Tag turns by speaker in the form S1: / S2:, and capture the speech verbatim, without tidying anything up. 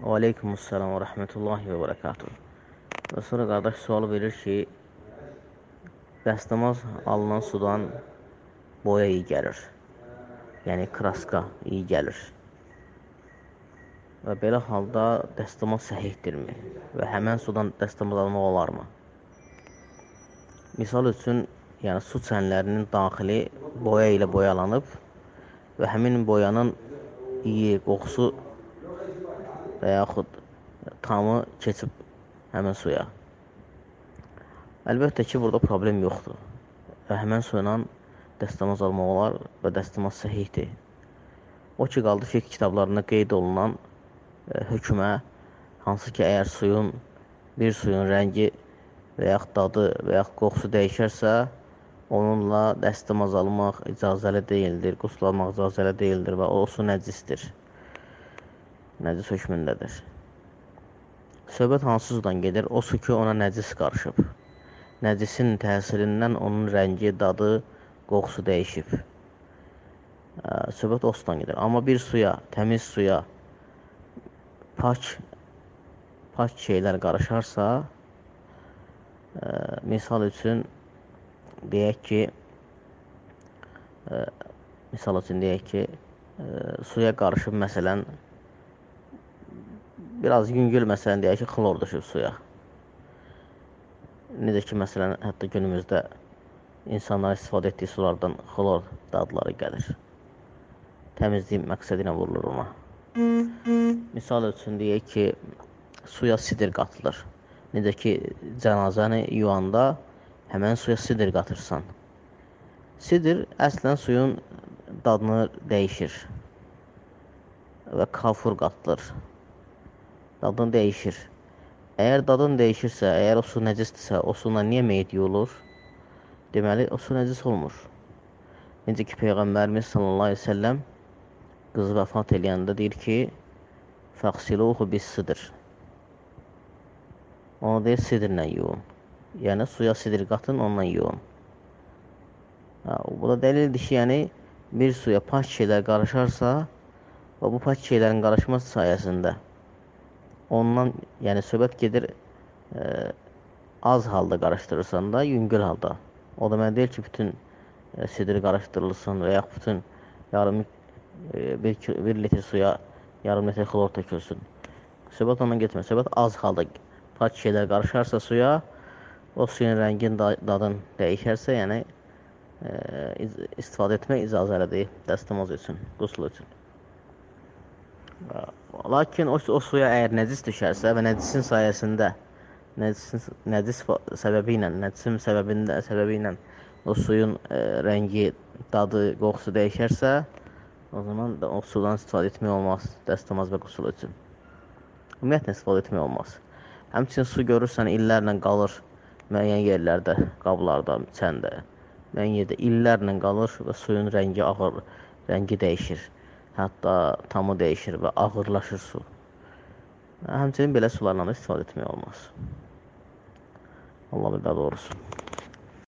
S1: Və aleykumussalam və rəhmətullahi və bərəkatuhu. Və sonra qardaş sual verir ki, dəstəmaz alınan sudan boya iyi gəlir. Yəni kraska iyi gəlir. Və belə halda dəstəmaz səhihdirmi? Və həmən sudan dəstəmaz almaq olarmı? Misal üçün, yəni su çənlərinin daxili boya ilə boyalanıb və həmin boyanın iyi, qoxusu və yaxud tamı keçib həmən suya. Əlbəttə ki, burada problem yoxdur. Və həmən suyla dəstəmaz almaq olar və dəstəmaz səhihdir. O ki, qaldı fiqh kitablarında qeyd olunan e, hökmə, hansı ki, əgər suyun, bir suyun rəngi və yaxud dadı və yaxud qoxusu dəyişərsə, onunla dəstəmaz almaq icazəli deyildir, qusl almaq icazəli deyildir və o su nəcisdir. Nəcis hökmündədir. Söhbət hansı sudan gedir? O su ki, ona nəcis qarışıb. Nəcisin təsirindən onun rəngi, dadı, qoxusu dəyişib. Söhbət o sudan gedir. Amma bir suya, təmiz suya pak, pak şeylər qarışarsa, e, misal üçün deyək ki, e, misal üçün deyək ki, e, suya qarışıb məsələn, biraz yüngül məsələn deyək ki, xlor düşüb suya. Necə ki, məsələn, hətta günümüzdə insanlar istifadə etdiyi sulardan xlor dadları gəlir. Təmizlik məqsədi ilə vurulur ona. Misal üçün deyək ki, suya sidir qatılır. Necə ki, cənazəni yuyanda həmən suya sidir qatırsan. Sidir əslən suyun dadını dəyişir və kafur qatılır. Dadını dəyişir. Əgər dadını dəyişirsə, əgər o su nəcisdirsə, o suyla niyə meyit yuyulur? Deməli, o su nəcis olmur. Necə ki, Peyğəmbərimiz sallallahu aleyhi ve selləm qızı vəfat eləyəndə deyir ki, fəqsiluhu bis sidir. Onu deyir, sidirlə yuyun. Yəni, suya sidir qatın, onunla yuyun. Bu da dəlildir ki, yəni, bir suya pak şeylər qarışarsa və bu pak şeylərin qarışması sayəsində ondan, yəni söhbət gedir e, az halda qarışdırırsan da, yüngül halda. O da mən deyil ki, bütün e, sidiri qarışdırılsın və yaxud bütün yarım e, bir, bir litr suya yarım litr xlor tökülsün. Söhbət ondan getmir. Söhbət az halda pak şeylər qarışarsa suya, o suyun rəngin, dadın dəyişərsə, yəni e, istifadə etmək icazəlidir dəstəmaz üçün, qusl üçün. Lakin o, o suya əgər nəcis düşərsə və nəcisin sayəsində, nəcisin, nəcis səbəbi ilə, nəcisin səbəbində, səbəbi ilə o suyun e, rəngi, dadı, qoxusu dəyişərsə, o zaman da o sudan istifadə etmək olmaz, dəstəmaz və qusl üçün. Ümumiyyətlə istifadə etmək olmaz. Həmçinin su görürsən, illərlə qalır müəyyən yerlərdə, qablarda, çəndə, müəyyən yerdə illərlə qalır və suyun rəngi ağır, rəngi dəyişir. Hətta tamı dəyişir və ağırlaşır su. Həmçinin belə sularla da istifadə etmək olmaz. Allah billah doğrusu.